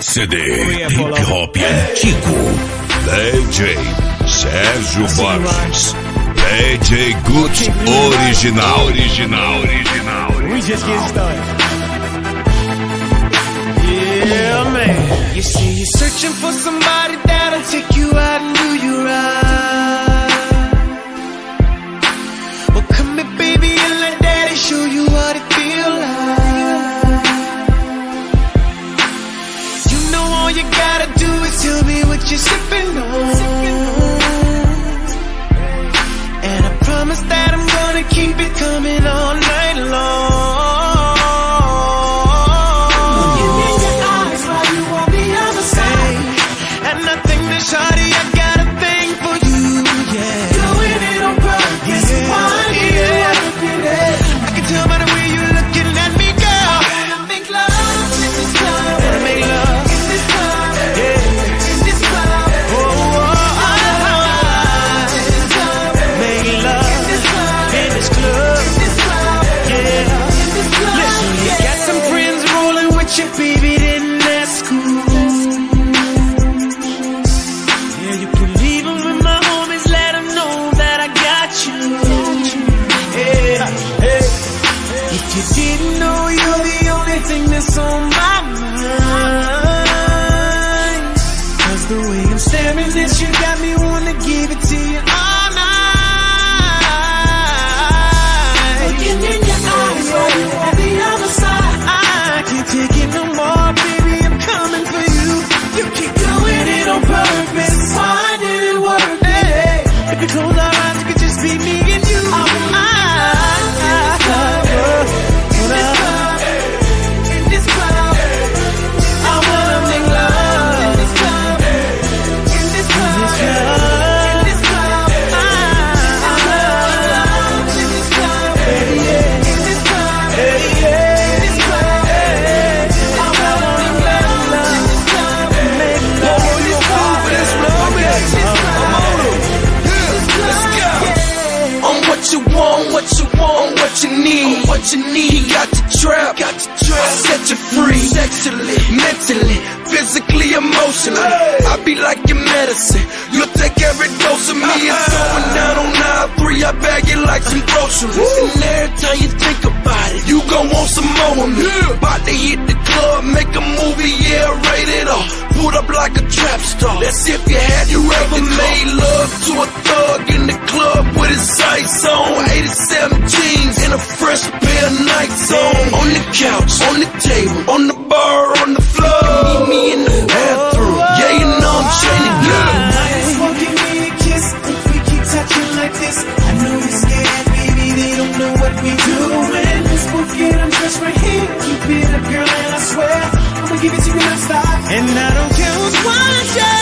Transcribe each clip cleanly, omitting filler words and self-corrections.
CD Hip Hop Antigo. DJ Sérgio Borges. DJ Guts Original. We just get started. Yeah, man. You see, you're searching for somebody that'll take you out and do you right. Well, come here, baby, and let daddy show you what it feel like. You know all you gotta do is tell me what you're sipping on. And I promise that I'm gonna keep it coming all night long. Shawty, I got a thing for you, yeah. Doing it on purpose, I can tell by the way you're looking at me, girl. I wanna make love in this club. Wanna make love in this club, yeah. In this club, oh, in this club. Make love in this club, in this club, yeah. In this club, listen, you got some friends rolling with you, baby, then that's cool. You didn't know you're the only thing that's on my mind. 'Cause the way I'm staring at you got me wanna give it to you all night. Looking in your eyes while you're on the other side. I can't take it no more, baby, I'm coming for you. You keep doing it on purpose. Why did it work? Hey, if you close our eyes, it could just be me and you. What you need, got the trap, set you free, sexually, mentally, physically, emotionally. I be like your medicine, you'll take every dose of me. It's going down on 9-3, I bag it like some groceries. And every time you think about it, you gon' want some more of me. About to hit the club, make a movie, yeah, rated R. Put up like a trap star. That's if you had you ever made love to a thug in the club with his sights on. 87 jeans and a fresh pair of Nikes on. On the couch, on the table, on the bar, on the floor. Meet me in the bathroom. Yeah, you know I'm trying to get it. Won't give me a kiss if we keep touching like this. I know you're scared, baby, they don't know what we doing. Let's both get undressed right here. Keep it up, girl, and I swear I'ma give it to you non-stop. And I don't care who's watching.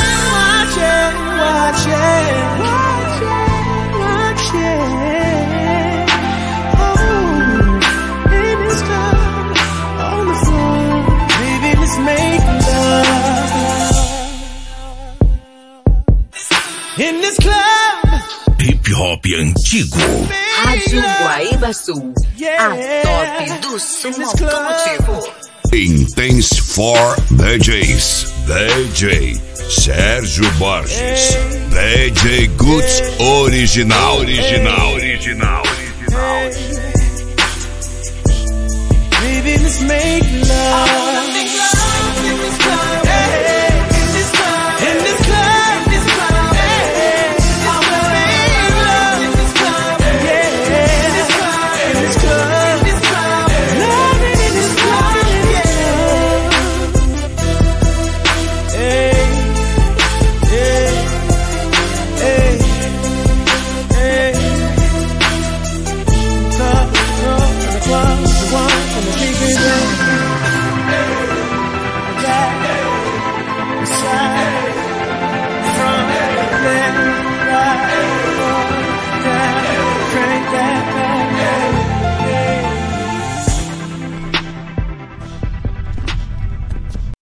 In this club, Hip Hop Antigo. Rádio Guaíba Sul, a top do som automotivo. Intense for DJs. DJ Sérgio Borges. DJ Guts Original. Baby, let's make love.